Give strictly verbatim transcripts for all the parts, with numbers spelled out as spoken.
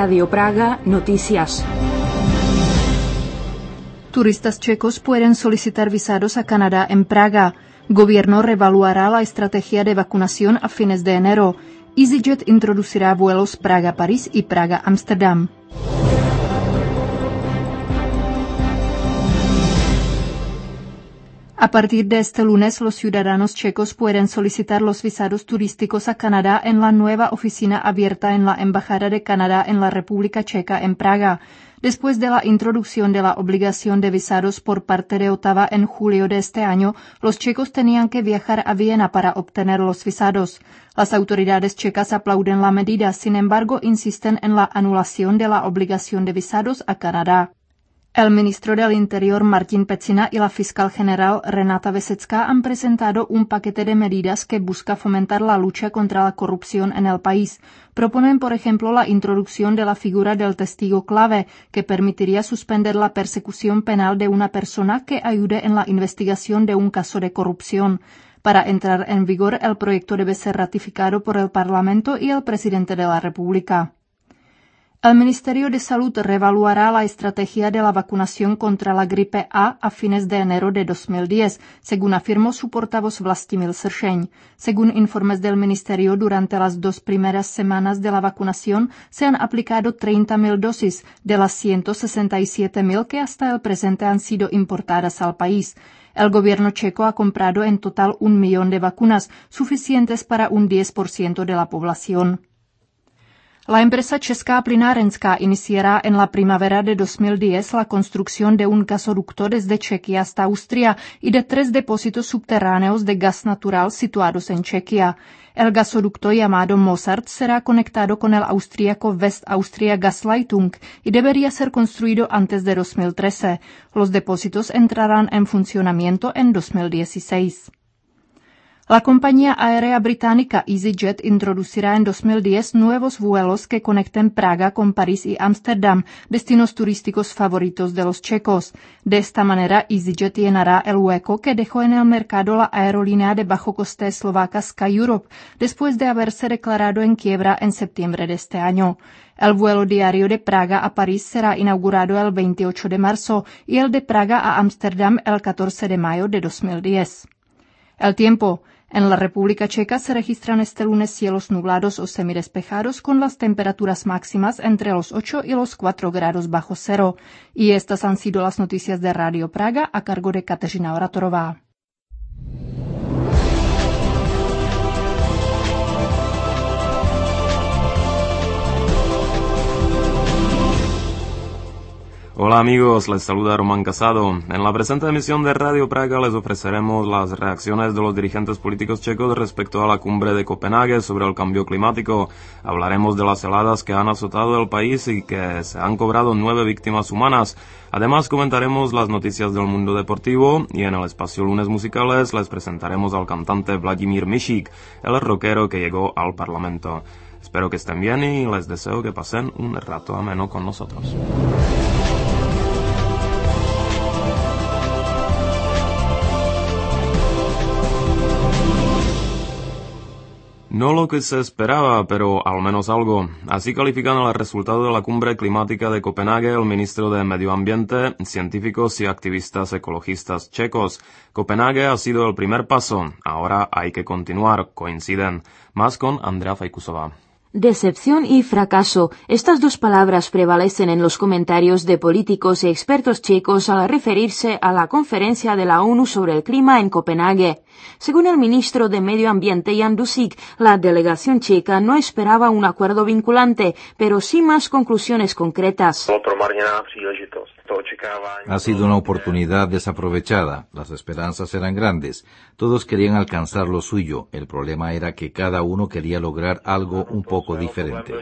Radio Praga, noticias. Turistas checos pueden solicitar visados a Canadá en Praga. Gobierno reevaluará la estrategia de vacunación a fines de enero. EasyJet introducirá vuelos Praga-París y Praga-Amsterdam. A partir de este lunes, los ciudadanos checos pueden solicitar los visados turísticos a Canadá en la nueva oficina abierta en la Embajada de Canadá en la República Checa en Praga. Después de la introducción de la obligación de visados por parte de Ottawa en julio de este año, los checos tenían que viajar a Viena para obtener los visados. Las autoridades checas aplauden la medida, sin embargo, insisten en la anulación de la obligación de visados a Canadá. El ministro del Interior Martin Pecina y la fiscal general Renata Vesecká han presentado un paquete de medidas que busca fomentar la lucha contra la corrupción en el país. Proponen, por ejemplo, la introducción de la figura del testigo clave, que permitiría suspender la persecución penal de una persona que ayude en la investigación de un caso de corrupción. Para entrar en vigor, el proyecto debe ser ratificado por el Parlamento y el presidente de la República. El Ministerio de Salud reevaluará la estrategia de la vacunación contra la gripe A a fines de enero de dos mil diez, según afirmó su portavoz Vlastimil Sršeň. Según informes del Ministerio, durante las dos primeras semanas de la vacunación se han aplicado treinta mil dosis de las ciento sesenta y siete mil que hasta el presente han sido importadas al país. El gobierno checo ha comprado en total un millón de vacunas, suficientes para un diez por ciento de la población. La empresa česká Plynárenská iniciará en la primavera de dos mil diez la construcción de un gasoducto desde Chequia hasta Austria y de tres depósitos subterráneos de gas natural situados en Chequia. El gasoducto llamado Mozart será conectado con el austríaco West Austria Gasleitung y debería ser construido antes de dos mil trece. Los depósitos entrarán en funcionamiento en dos mil dieciséis. La compañía aérea británica EasyJet introducirá en dos mil diez nuevos vuelos que conecten Praga con París y Ámsterdam, destinos turísticos favoritos de los checos. De esta manera, EasyJet llenará el hueco que dejó en el mercado la aerolínea de bajo coste eslovaca Sky Europe, después de haberse declarado en quiebra en septiembre de este año. El vuelo diario de Praga a París será inaugurado el veintiocho de marzo y el de Praga a Ámsterdam el catorce de mayo de dos mil diez. El tiempo. En la República Checa se registran este lunes cielos nublados o semidespejados con las temperaturas máximas entre los ocho y los cuatro grados bajo cero. Y estas han sido las noticias de Radio Praga a cargo de Kateřina Oratorová. Hola amigos, les saluda Román Casado. En la presente emisión de Radio Praga les ofreceremos las reacciones de los dirigentes políticos checos respecto a la cumbre de Copenhague sobre el cambio climático. Hablaremos de las heladas que han azotado el país y que se han cobrado nueve víctimas humanas. Además comentaremos las noticias del mundo deportivo y en el espacio Lunes Musicales les presentaremos al cantante Vladimír Mišík, el rockero que llegó al Parlamento. Espero que estén bien y les deseo que pasen un rato ameno con nosotros. No lo que se esperaba, pero al menos algo. Así califican el resultado de la cumbre climática de Copenhague el ministro de Medio Ambiente, científicos y activistas ecologistas checos. Copenhague ha sido el primer paso, ahora hay que continuar, coinciden. Más con Andrea Fajkusová. Decepción y fracaso. Estas dos palabras prevalecen en los comentarios de políticos y expertos checos al referirse a la conferencia de la ONU sobre el clima en Copenhague. Según el ministro de Medio Ambiente Jan Dušík, la delegación checa no esperaba un acuerdo vinculante, pero sí más conclusiones concretas. Ha sido una oportunidad desaprovechada. Las esperanzas eran grandes. Todos querían alcanzar lo suyo. El problema era que cada uno quería lograr algo un poco diferente.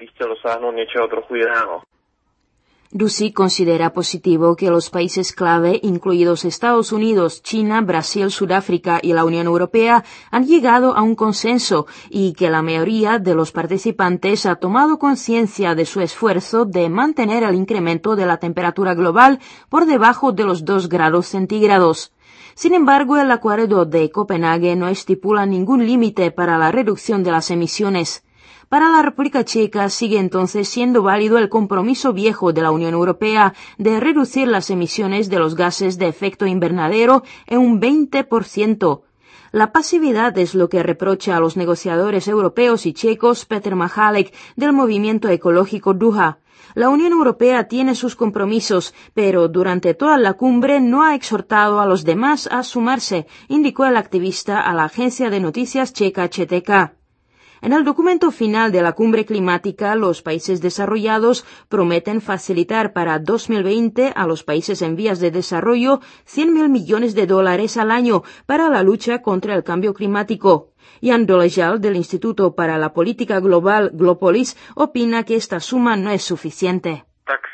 Dušík considera positivo que los países clave, incluidos Estados Unidos, China, Brasil, Sudáfrica y la Unión Europea, han llegado a un consenso y que la mayoría de los participantes ha tomado conciencia de su esfuerzo de mantener el incremento de la temperatura global por debajo de los dos grados centígrados. Sin embargo, el acuerdo de Copenhague no estipula ningún límite para la reducción de las emisiones. Para la República Checa sigue entonces siendo válido el compromiso viejo de la Unión Europea de reducir las emisiones de los gases de efecto invernadero en un veinte por ciento. La pasividad es lo que reprocha a los negociadores europeos y checos Petr Machalek del movimiento ecológico Duha. La Unión Europea tiene sus compromisos, pero durante toda la cumbre no ha exhortado a los demás a sumarse, indicó el activista a la agencia de noticias checa C T K. En el documento final de la cumbre climática, los países desarrollados prometen facilitar para dos mil veinte a los países en vías de desarrollo cien mil millones de dólares al año para la lucha contra el cambio climático. Jan Dolejal, del Instituto para la Política Global Glopolis, opina que esta suma no es suficiente.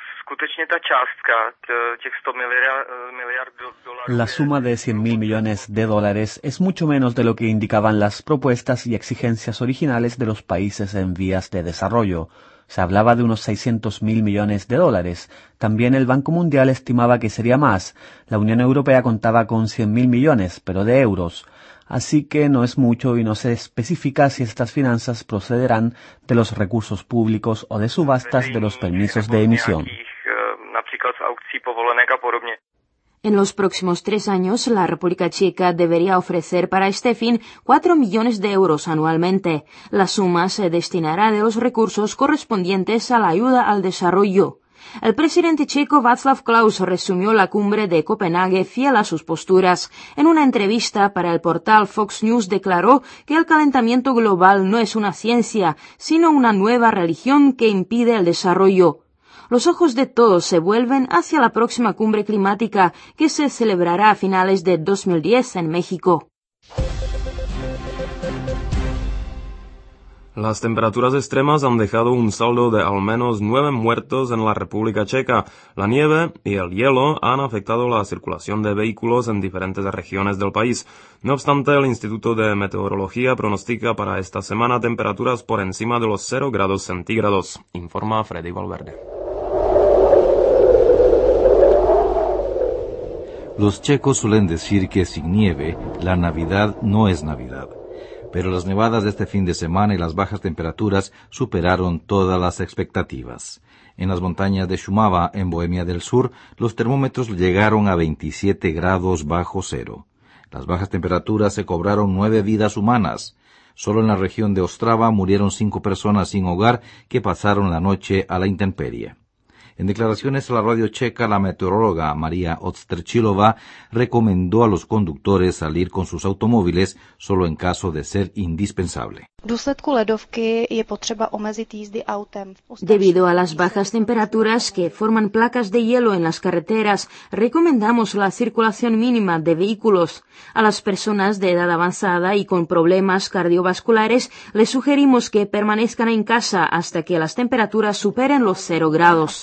La suma de cien mil millones de dólares es mucho menos de lo que indicaban las propuestas y exigencias originales de los países en vías de desarrollo. Se hablaba de unos seiscientos mil millones de dólares. También el Banco Mundial estimaba que sería más. La Unión Europea contaba con cien mil millones, pero de euros. Así que no es mucho y no se especifica si estas finanzas procederán de los recursos públicos o de subastas de los permisos de emisión. En los próximos tres años, la República Checa debería ofrecer para este fin cuatro millones de euros anualmente. La suma se destinará de los recursos correspondientes a la ayuda al desarrollo. El presidente checo Václav Klaus resumió la cumbre de Copenhague fiel a sus posturas. En una entrevista para el portal Fox News declaró que el calentamiento global no es una ciencia, sino una nueva religión que impide el desarrollo. Los ojos de todos se vuelven hacia la próxima cumbre climática que se celebrará a finales de dos mil diez en México. Las temperaturas extremas han dejado un saldo de al menos nueve muertos en la República Checa. La nieve y el hielo han afectado la circulación de vehículos en diferentes regiones del país. No obstante, el Instituto de Meteorología pronostica para esta semana temperaturas por encima de los cero grados centígrados, informa Freddy Valverde. Los checos suelen decir que sin nieve, la Navidad no es Navidad. Pero las nevadas de este fin de semana y las bajas temperaturas superaron todas las expectativas. En las montañas de Šumava, en Bohemia del Sur, los termómetros llegaron a veintisiete grados bajo cero. Las bajas temperaturas se cobraron nueve vidas humanas. Solo en la región de Ostrava murieron cinco personas sin hogar que pasaron la noche a la intemperie. En declaraciones a la radio checa, la meteoróloga María Ostrčilova recomendó a los conductores salir con sus automóviles solo en caso de ser indispensable. Debido a las bajas temperaturas que forman placas de hielo en las carreteras, recomendamos la circulación mínima de vehículos. A las personas de edad avanzada y con problemas cardiovasculares les sugerimos que permanezcan en casa hasta que las temperaturas superen los cero grados.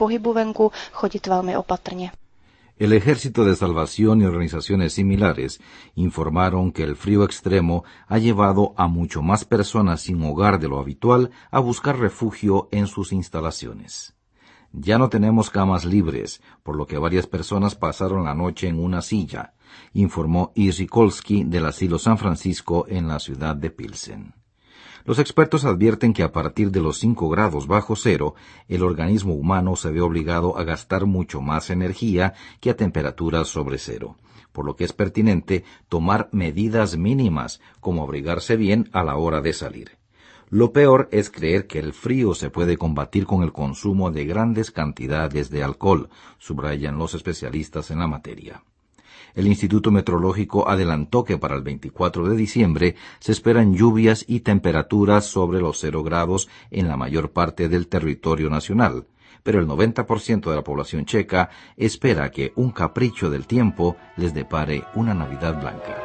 El Ejército de Salvación y organizaciones similares informaron que el frío extremo ha llevado a mucho más personas sin hogar de lo habitual a buscar refugio en sus instalaciones. Ya no tenemos camas libres, por lo que varias personas pasaron la noche en una silla, informó Irsi Kolski del Asilo San Francisco en la ciudad de Pilsen. Los expertos advierten que a partir de los cinco grados bajo cero, el organismo humano se ve obligado a gastar mucho más energía que a temperaturas sobre cero, por lo que es pertinente tomar medidas mínimas, como abrigarse bien a la hora de salir. Lo peor es creer que el frío se puede combatir con el consumo de grandes cantidades de alcohol, subrayan los especialistas en la materia. El Instituto Meteorológico adelantó que para el veinticuatro de diciembre se esperan lluvias y temperaturas sobre los cero grados en la mayor parte del territorio nacional, pero el noventa por ciento de la población checa espera que un capricho del tiempo les depare una Navidad blanca.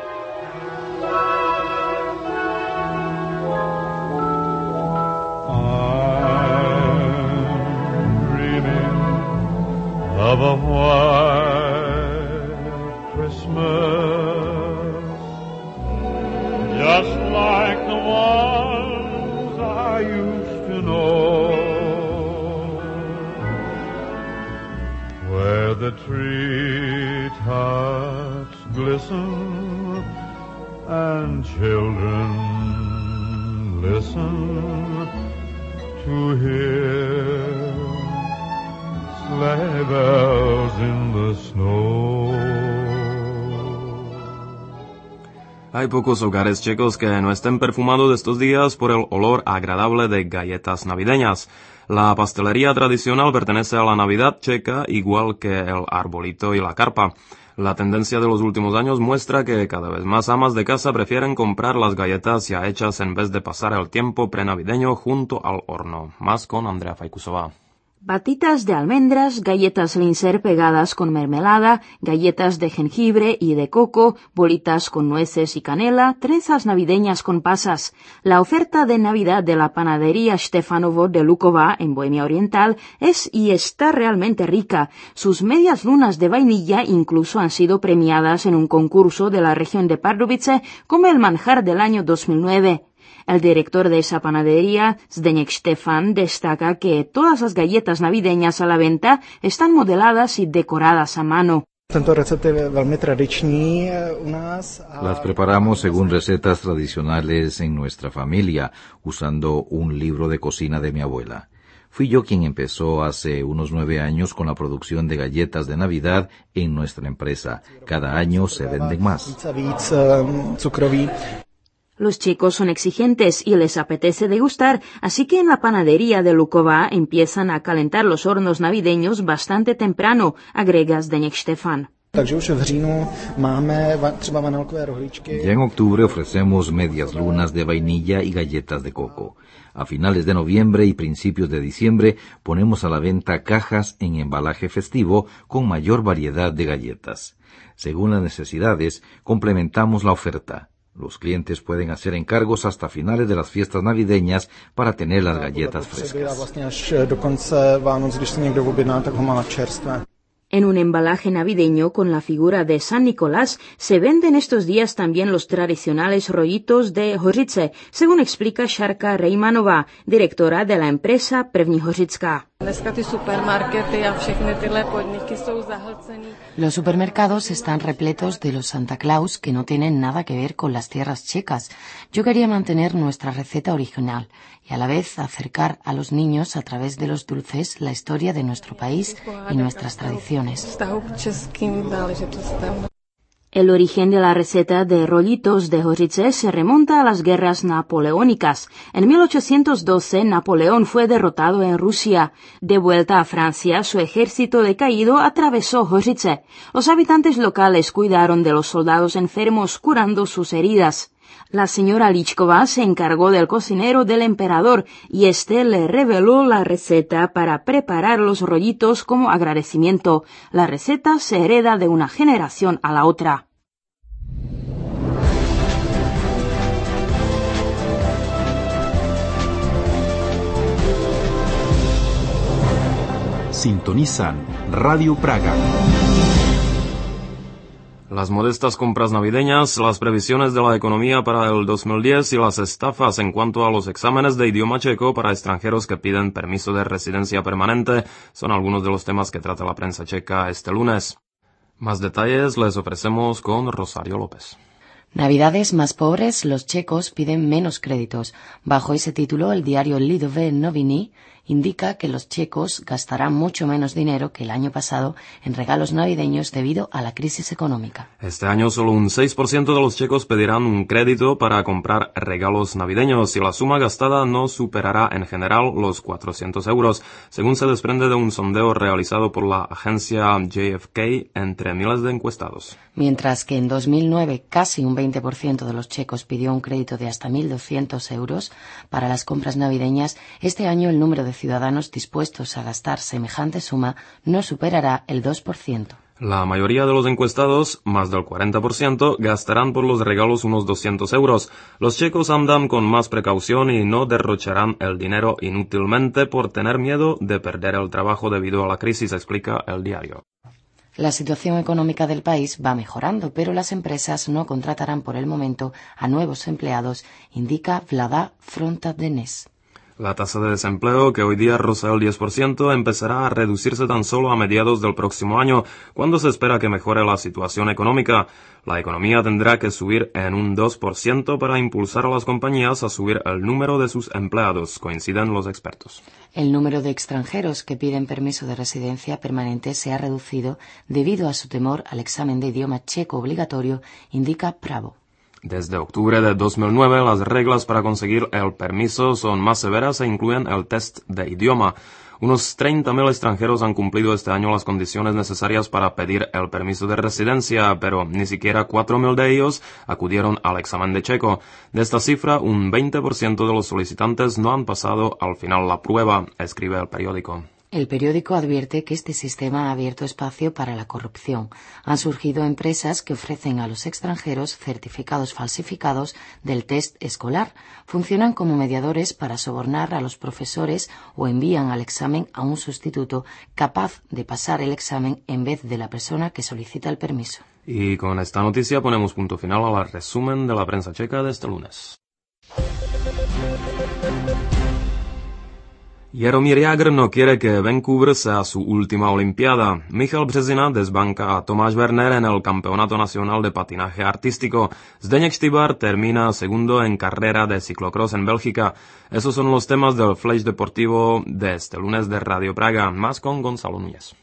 I'm dreaming of a white Christmas, just like the ones I used to know, where the treetops glisten and children listen to hear sleigh bells in the snow. Hay pocos hogares checos que no estén perfumados estos días por el olor agradable de galletas navideñas. La pastelería tradicional pertenece a la Navidad checa, igual que el arbolito y la carpa. La tendencia de los últimos años muestra que cada vez más amas de casa prefieren comprar las galletas ya hechas en vez de pasar el tiempo prenavideño junto al horno. Más con Andrea Faikusova. Batitas de almendras, galletas Linzer pegadas con mermelada, galletas de jengibre y de coco, bolitas con nueces y canela, trenzas navideñas con pasas. La oferta de Navidad de la panadería Štefanovo de Lukova, en Bohemia Oriental, es y está realmente rica. Sus medias lunas de vainilla incluso han sido premiadas en un concurso de la región de Pardubice como el manjar del año dos mil nueve. El director de esa panadería, Zdeněk Štefan, destaca que todas las galletas navideñas a la venta están modeladas y decoradas a mano. Las preparamos según recetas tradicionales en nuestra familia, usando un libro de cocina de mi abuela. Fui yo quien empezó hace unos nueve años con la producción de galletas de Navidad en nuestra empresa. Cada año se venden más. Los chicos son exigentes y les apetece degustar, así que en la panadería de Lukova empiezan a calentar los hornos navideños bastante temprano, agrega Zdeněk Štefan. Ya en octubre ofrecemos medias lunas de vainilla y galletas de coco. A finales de noviembre y principios de diciembre ponemos a la venta cajas en embalaje festivo con mayor variedad de galletas. Según las necesidades, complementamos la oferta. Los clientes pueden hacer encargos hasta finales de las fiestas navideñas para tener las galletas frescas. En un embalaje navideño con la figura de San Nicolás se venden estos días también los tradicionales rollitos de Hořice, según explica Šárka Rejmanová, directora de la empresa První Hořická. Los supermercados están repletos de los Santa Claus que no tienen nada que ver con las tierras checas. Yo quería mantener nuestra receta original y a la vez acercar a los niños a través de los dulces la historia de nuestro país y nuestras tradiciones. El origen de la receta de rollitos de Hořice se remonta a las guerras napoleónicas. En mil ochocientos doce, Napoleón fue derrotado en Rusia. De vuelta a Francia, su ejército decaído atravesó Hořice. Los habitantes locales cuidaron de los soldados enfermos, curando sus heridas. La señora Lichkova se encargó del cocinero del emperador y éste le reveló la receta para preparar los rollitos como agradecimiento. La receta se hereda de una generación a la otra. Sintonizan Radio Praga. Las modestas compras navideñas, las previsiones de la economía para el dos mil diez y las estafas en cuanto a los exámenes de idioma checo para extranjeros que piden permiso de residencia permanente son algunos de los temas que trata la prensa checa este lunes. Más detalles les ofrecemos con Rosario López. Navidades más pobres, los checos piden menos créditos. Bajo ese título, el diario Lidové Noviny indica que los checos gastarán mucho menos dinero que el año pasado en regalos navideños debido a la crisis económica. Este año solo un seis por ciento de los checos pedirán un crédito para comprar regalos navideños y la suma gastada no superará en general los cuatrocientos euros, según se desprende de un sondeo realizado por la agencia J F K entre miles de encuestados. Mientras que en dos mil nueve casi un veinte por ciento de los checos pidió un crédito de hasta mil doscientos euros para las compras navideñas, este año el número de ciudadanos dispuestos a gastar semejante suma no superará el dos por ciento. La mayoría de los encuestados, más del cuarenta por ciento, gastarán por los regalos unos doscientos euros. Los checos andan con más precaución y no derrocharán el dinero inútilmente por tener miedo de perder el trabajo debido a la crisis, explica el diario. La situación económica del país va mejorando, pero las empresas no contratarán por el momento a nuevos empleados, indica Vlada Frontadenes. La tasa de desempleo, que hoy día roza el diez por ciento, empezará a reducirse tan solo a mediados del próximo año, cuando se espera que mejore la situación económica. La economía tendrá que subir en un dos por ciento para impulsar a las compañías a subir el número de sus empleados, coinciden los expertos. El número de extranjeros que piden permiso de residencia permanente se ha reducido debido a su temor al examen de idioma checo obligatorio, indica Pravo. Desde octubre de dos mil nueve, las reglas para conseguir el permiso son más severas e incluyen el test de idioma. Unos treinta mil extranjeros han cumplido este año las condiciones necesarias para pedir el permiso de residencia, pero ni siquiera cuatro mil de ellos acudieron al examen de checo. De esta cifra, un veinte por ciento de los solicitantes no han pasado al final la prueba, escribe el periódico. El periódico advierte que este sistema ha abierto espacio para la corrupción. Han surgido empresas que ofrecen a los extranjeros certificados falsificados del test escolar. Funcionan como mediadores para sobornar a los profesores o envían al examen a un sustituto capaz de pasar el examen en vez de la persona que solicita el permiso. Y con esta noticia ponemos punto final al resumen de la prensa checa de este lunes. Jaromír Jágr no quiere que Vancouver sea su última olimpiada. Michal Březina desbanca a Tomáš Werner en el Campeonato Nacional de Patinaje Artístico. Zdeněk Štýbar termina segundo en carrera de ciclocross en Bélgica. Esos son los temas del Flash Deportivo de este lunes de Radio Praga. Más con Gonzalo Núñez.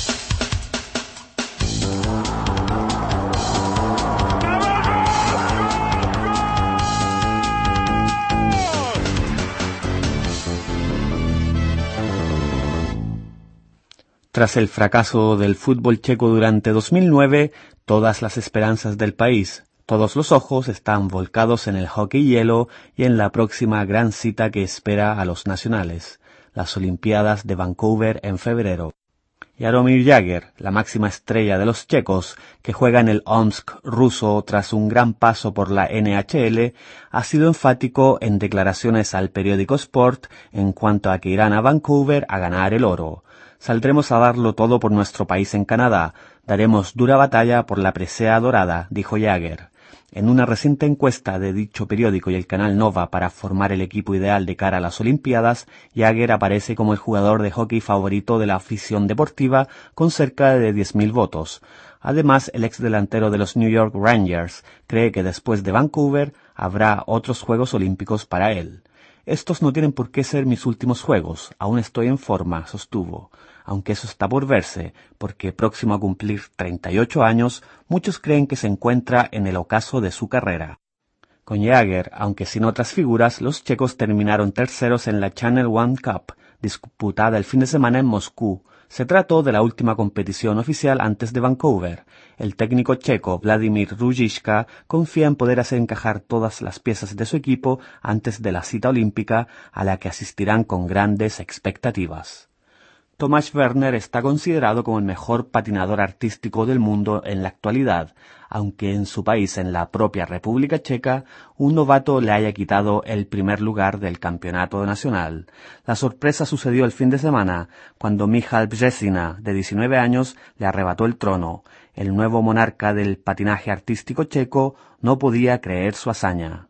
Tras el fracaso del fútbol checo durante dos mil nueve, todas las esperanzas del país, todos los ojos están volcados en el hockey hielo y en la próxima gran cita que espera a los nacionales, las Olimpiadas de Vancouver en febrero. Jaromír Jágr, la máxima estrella de los checos, que juega en el Omsk ruso tras un gran paso por la N H L, ha sido enfático en declaraciones al periódico Sport en cuanto a que irán a Vancouver a ganar el oro. Saldremos a darlo todo por nuestro país en Canadá. Daremos dura batalla por la presea dorada, dijo Jágr. En una reciente encuesta de dicho periódico y el canal Nova para formar el equipo ideal de cara a las Olimpiadas, Jágr aparece como el jugador de hockey favorito de la afición deportiva con cerca de diez mil votos. Además, el ex delantero de los New York Rangers cree que después de Vancouver habrá otros Juegos Olímpicos para él. Estos no tienen por qué ser mis últimos juegos, aún estoy en forma, sostuvo. Aunque eso está por verse, porque próximo a cumplir treinta y ocho años, muchos creen que se encuentra en el ocaso de su carrera. Con Jágr, aunque sin otras figuras, los checos terminaron terceros en la Channel One Cup, disputada el fin de semana en Moscú. Se trató de la última competición oficial antes de Vancouver. El técnico checo Vladimír Růžička confía en poder hacer encajar todas las piezas de su equipo antes de la cita olímpica a la que asistirán con grandes expectativas. Tomáš Werner está considerado como el mejor patinador artístico del mundo en la actualidad, aunque en su país, en la propia República Checa, un novato le haya quitado el primer lugar del campeonato nacional. La sorpresa sucedió el fin de semana, cuando Michal Březina, de diecinueve años, le arrebató el trono. El nuevo monarca del patinaje artístico checo no podía creer su hazaña.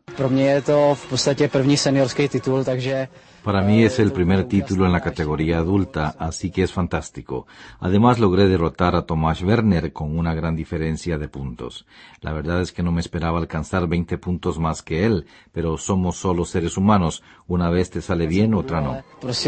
Para mí es el primer título en la categoría adulta, así que es fantástico. Además logré derrotar a Tomáš Werner con una gran diferencia de puntos. La verdad es que no me esperaba alcanzar veinte puntos más que él, pero somos solo seres humanos. Una vez te sale bien, otra no.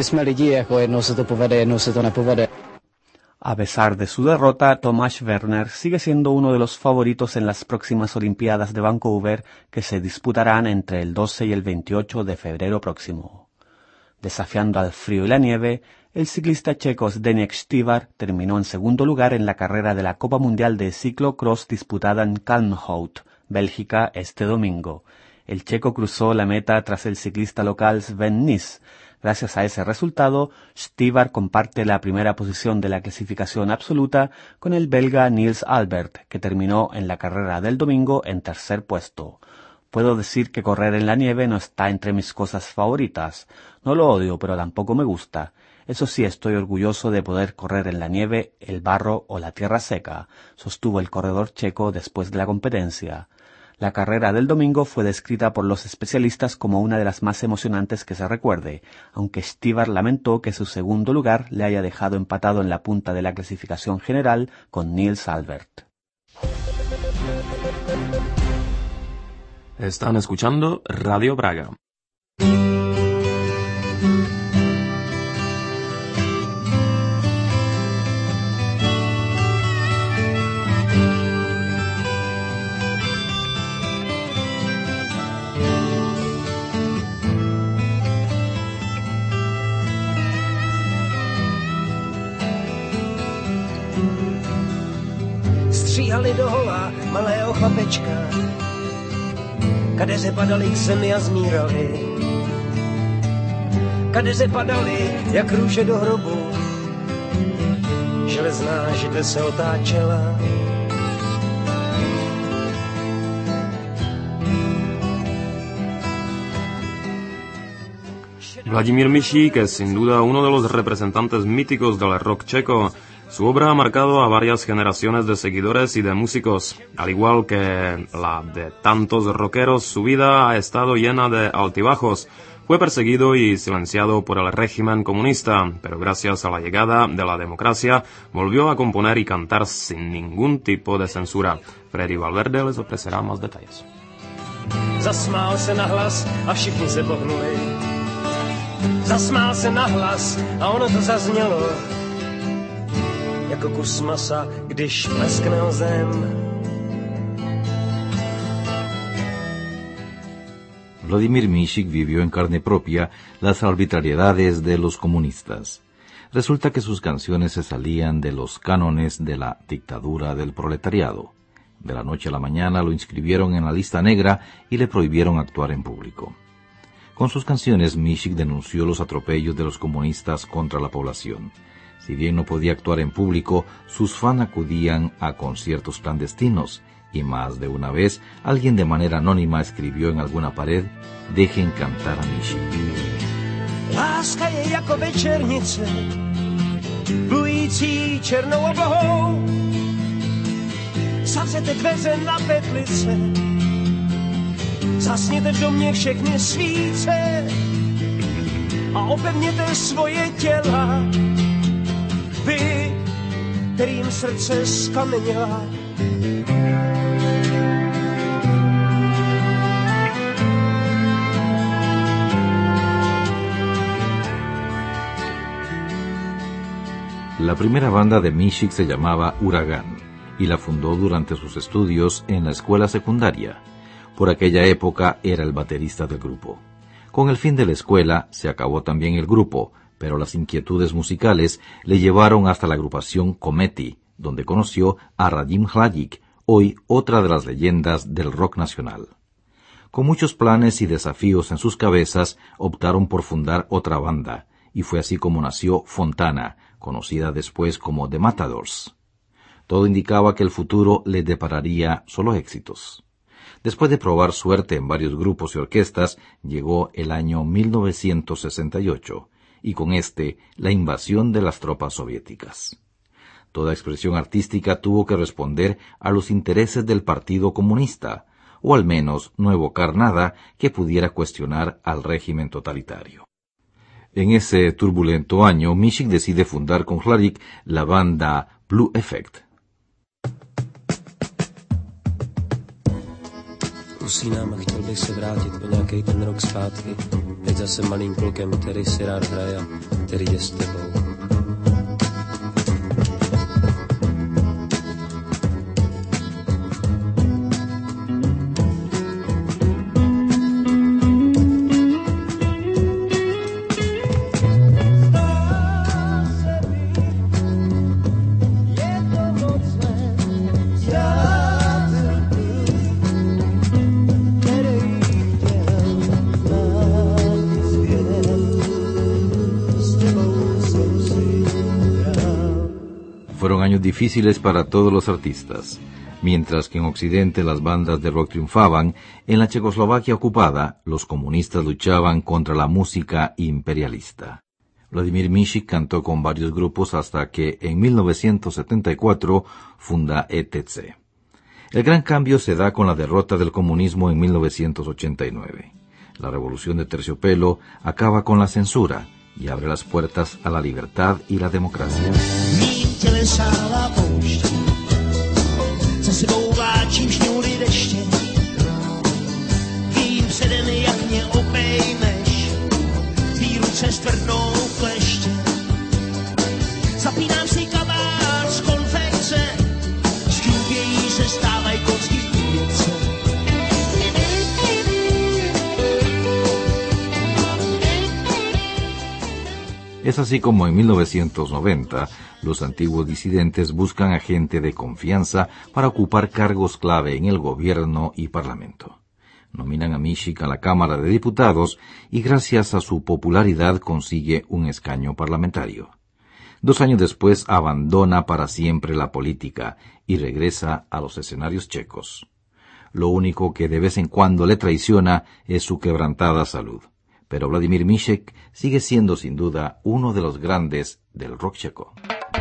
A pesar de su derrota, Tomáš Werner sigue siendo uno de los favoritos en las próximas Olimpiadas de Vancouver, que se disputarán entre el doce y el veintiocho de febrero próximo. Desafiando al frío y la nieve, el ciclista checo Zdeněk Štýbar terminó en segundo lugar en la carrera de la Copa Mundial de Ciclocross disputada en Kalmthout, Bélgica, este domingo. El checo cruzó la meta tras el ciclista local Sven Nys. Gracias a ese resultado, Štýbar comparte la primera posición de la clasificación absoluta con el belga Nils Albert, que terminó en la carrera del domingo en tercer puesto. Puedo decir que correr en la nieve no está entre mis cosas favoritas. No lo odio, pero tampoco me gusta. Eso sí, estoy orgulloso de poder correr en la nieve, el barro o la tierra seca, sostuvo el corredor checo después de la competencia. La carrera del domingo fue descrita por los especialistas como una de las más emocionantes que se recuerde, aunque Stibar lamentó que su segundo lugar le haya dejado empatado en la punta de la clasificación general con Niels Albert. Están escuchando Radio Praga. Stříhali do hola malého chlapečka, kadeře padaly k zemi a zmírali. Kadeře padaly jak růže do hrobu, železná židle se otáčela. Vladimír Mišík es sin duda uno de los representantes míticos del rock checo. Su obra ha marcado a varias generaciones de seguidores y de músicos. Al igual que la de tantos rockeros, su vida ha estado llena de altibajos. Fue perseguido y silenciado por el régimen comunista, pero gracias a la llegada de la democracia volvió a componer y cantar sin ningún tipo de censura. Freddy Valverde les ofrecerá más detalles. Zasmál se nahlas a všichni se pohnuli. Zasmál se nahlas a ono to zaznělo jako kus masa, když leskne o zem. Vladimír Mišík vivió en carne propia las arbitrariedades de los comunistas. Resulta que sus canciones se salían de los cánones de la dictadura del proletariado. De la noche a la mañana lo inscribieron en la lista negra y le prohibieron actuar en público. Con sus canciones, Mišík denunció los atropellos de los comunistas contra la población. Si bien no podía actuar en público, sus fans acudían a conciertos clandestinos, y más de una vez alguien de manera anónima escribió en alguna pared: dejen cantar a Mišík. Láska je jako večernice, plující černou oblohou. Zavřete dveře na petlice, zasněte v domě všechny svíce a opevněte svoje těla. Vy, kterým srdce skameněla. La primera banda de Mišík se llamaba Uragán y la fundó durante sus estudios en la escuela secundaria. Por aquella época era el baterista del grupo. Con el fin de la escuela se acabó también el grupo, pero las inquietudes musicales le llevaron hasta la agrupación Komety, donde conoció a Radim Hlajic, hoy otra de las leyendas del rock nacional. Con muchos planes y desafíos en sus cabezas, optaron por fundar otra banda, y fue así como nació Fontana, conocida después como The Matadors. Todo indicaba que el futuro le depararía solo éxitos. Después de probar suerte en varios grupos y orquestas, llegó el año mil novecientos sesenta y ocho, y con este, la invasión de las tropas soviéticas. Toda expresión artística tuvo que responder a los intereses del Partido Comunista, o al menos no evocar nada que pudiera cuestionar al régimen totalitario. En ese turbulento año, Mišík decide fundar con Hlajic la banda Blue Effect. Usínám a chtěl bych se vrátit po nějakej ten rok zpátky, teď zase malým klukem, který si rád hraje a který je s tebou. Fueron años difíciles para todos los artistas. Mientras que en Occidente las bandas de rock triunfaban, en la Checoslovaquia ocupada, los comunistas luchaban contra la música imperialista. Vladimír Mišík cantó con varios grupos hasta que en mil novecientos setenta y cuatro funda E T C. El gran cambio se da con la derrota del comunismo en mil novecientos ochenta y nueve. La revolución de terciopelo acaba con la censura y abre las puertas a la libertad y la democracia. Zapínám si kabát z konfekce, šťůvějí se stávají kocky v pětce. Es así como en mil novecientos noventa los antiguos disidentes buscan a gente de confianza para ocupar cargos clave en el gobierno y parlamento. Nominan a Mišik a la Cámara de Diputados y gracias a su popularidad consigue un escaño parlamentario. Dos años después abandona para siempre la política y regresa a los escenarios checos. Lo único que de vez en cuando le traiciona es su quebrantada salud. Pero Vladimir Mišek sigue siendo sin duda uno de los grandes del rock checo.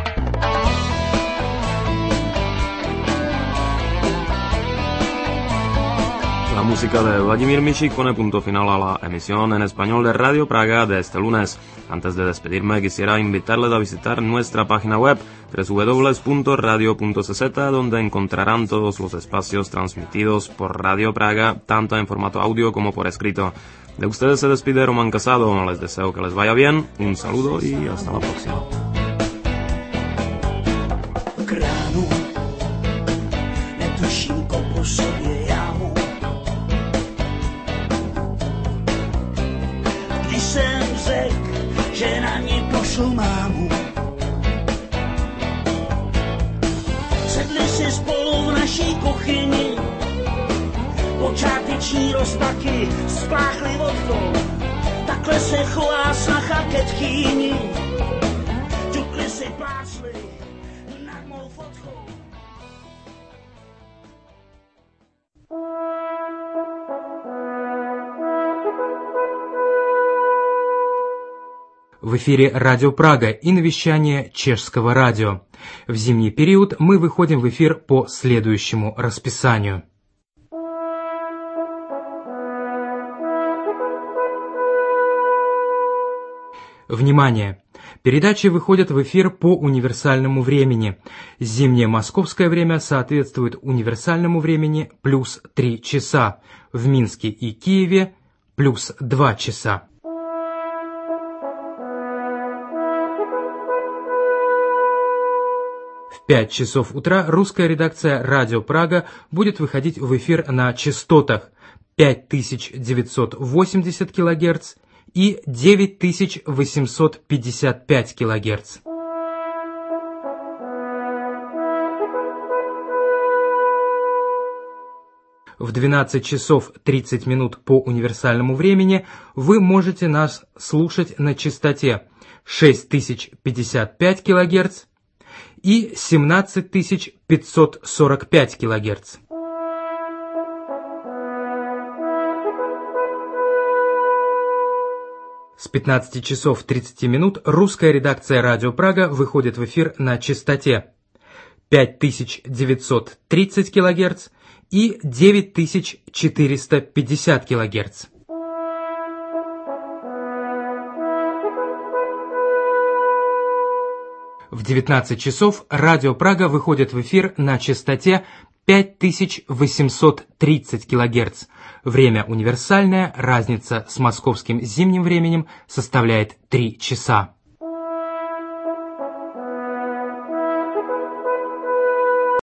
La música de Vladimir Mišik pone punto final a la emisión en español de Radio Praga de este lunes. Antes de despedirme quisiera invitarles a visitar nuestra página web doble u doble u doble u punto radio punto c z, donde encontrarán todos los espacios transmitidos por Radio Praga, tanto en formato audio como por escrito. De ustedes se despide Román Casado, les deseo que les vaya bien, un saludo y hasta la próxima. Že na ní pošlu mámu. Sedli si spolu v naší kuchyni, počáteční rozpaky spláchly vodkou. Takhle se chová snacha ke tchýni, ťukli si plácli nad mou fotkou. В эфире Радио Прага и навещание Чешского радио. В зимний период мы выходим в эфир по следующему расписанию. Внимание! Передачи выходят в эфир по универсальному времени. Зимнее московское время соответствует универсальному времени плюс три часа. В Минске и Киеве плюс два часа. В пять часов утра русская редакция «Радио Прага» будет выходить в эфир на частотах пять тысяч девятьсот восемьдесят килогерц и девять тысяч восемьсот пятьдесят пять килогерц. В двенадцать часов тридцать минут по универсальному времени вы можете нас слушать на частоте шесть тысяч пятьдесят пять килогерц и семнадцать тысяч пятьсот сорок пять килогерц. С пятнадцати часов тридцати минут русская редакция «Радио Прага» выходит в эфир на частоте пять тысяч девятьсот тридцать килогерц и девять тысяч четыреста пятьдесят килогерц. В девятнадцать часов Радио Прага выходит в эфир на частоте пять тысяч восемьсот тридцать килогерц. Время универсальное, разница с московским зимним временем составляет три часа.